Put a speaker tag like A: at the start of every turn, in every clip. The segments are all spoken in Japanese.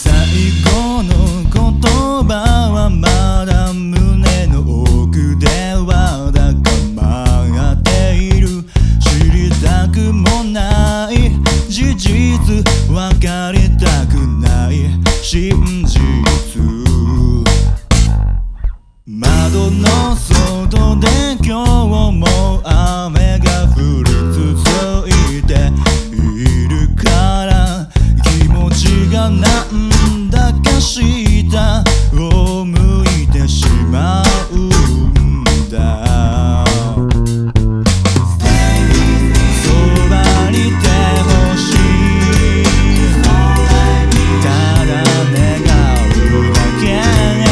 A: 後の言葉はまだ胸の奥でわだかまっている。知りたくもない事実、分かりたくない真実。窓の外で今日も雨が降り続いているから、気持ちがなんだか下を向いてしまうんだ。そばにいてほしい、ただ願うだけ。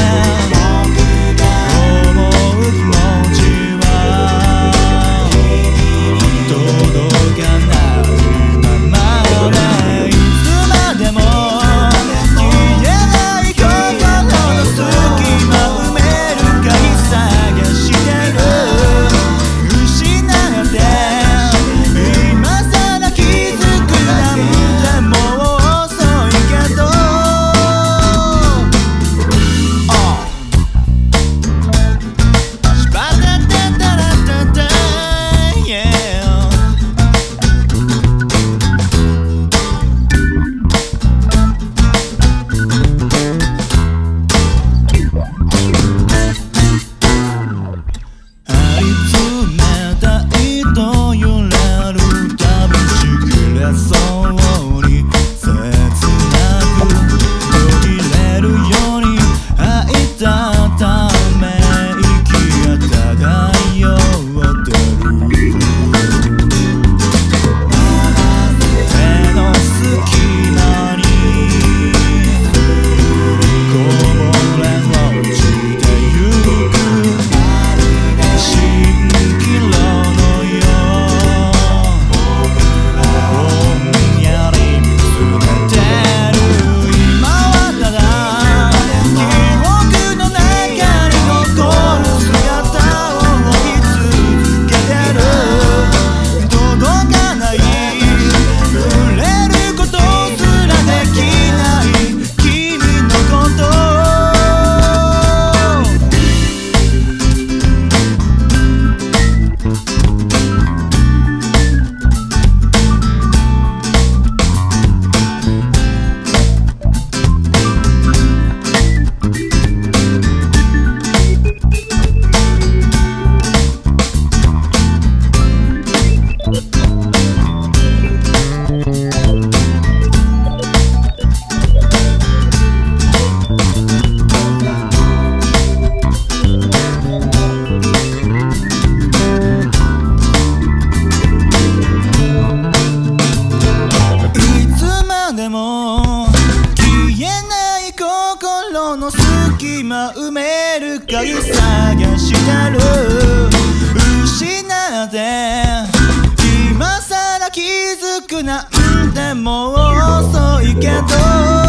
A: の隙間埋める鍵探してる。失って今さら気づくなんてもう遅いけど